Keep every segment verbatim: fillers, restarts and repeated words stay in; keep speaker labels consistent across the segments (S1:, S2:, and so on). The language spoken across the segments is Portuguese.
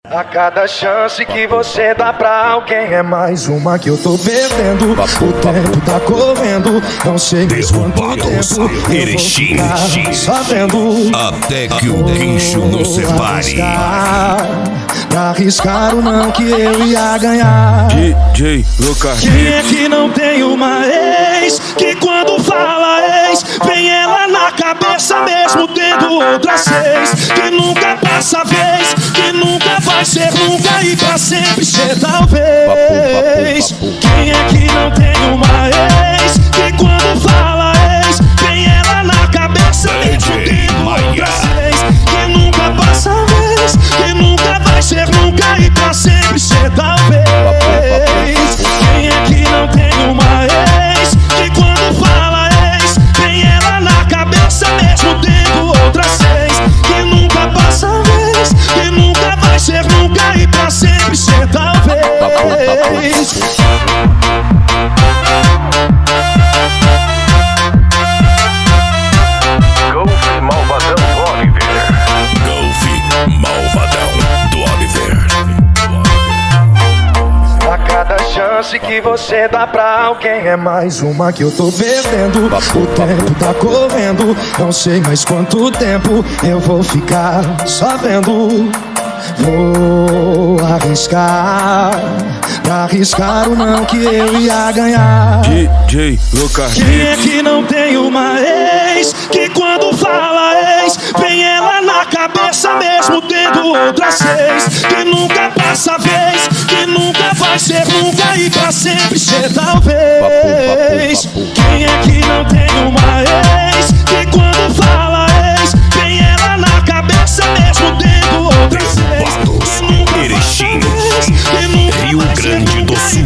S1: A cada chance que você dá pra alguém é mais uma que eu tô perdendo. O tempo tá correndo, não sei mais quanto tempo eu vou ficar só vendo.
S2: Até que o guincho nos separe.
S1: Pra arriscar o não que eu ia ganhar.
S2: D J Lucas.
S1: Quem é que não tem uma ex que quando fala ex vem ela na cabeça mesmo tendo outras seis? Que nunca passa vez, que nunca vai ser nunca e pra sempre ser talvez. Quem é que não tem uma ex que quando fala ex vem ela na cabeça mesmo tendo outras seis? Que nunca passa vez, que nunca vai ser nunca e pra sempre ser talvez. Quem é que não tem uma ex que quando fala ex vem ela na cabeça mesmo tendo outras seis? Que nunca passa vez, que nunca vai ser nunca e pra sempre ser talvez.
S3: Golfe Malvadão do Oliver.
S2: Golfe Malvadão do Oliver.
S1: A cada chance que você dá pra alguém é mais uma que eu tô perdendo. O tempo tá correndo, não sei mais quanto tempo eu vou ficar só vendo. Vou arriscar, pra arriscar o não que eu ia ganhar.
S2: D J Lucas.
S1: Quem é que não tem uma ex que quando fala ex vem ela na cabeça mesmo tendo outras seis? Que nunca passa vez, que nunca vai ser nunca e pra sempre ser talvez. Quem é que não tem uma ex que quando fala ex vem ela na cabeça mesmo tendo outras seis?
S2: Erechim, Rio Grande do Sul.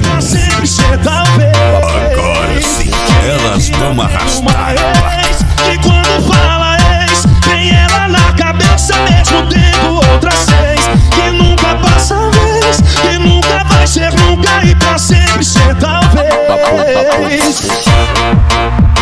S2: Agora sim, elas vão arrastar.
S1: E quando fala ex, vem ela na cabeça mesmo tendo outras seis. Que nunca passa vez, que nunca vai ser nunca e pra sempre ser talvez.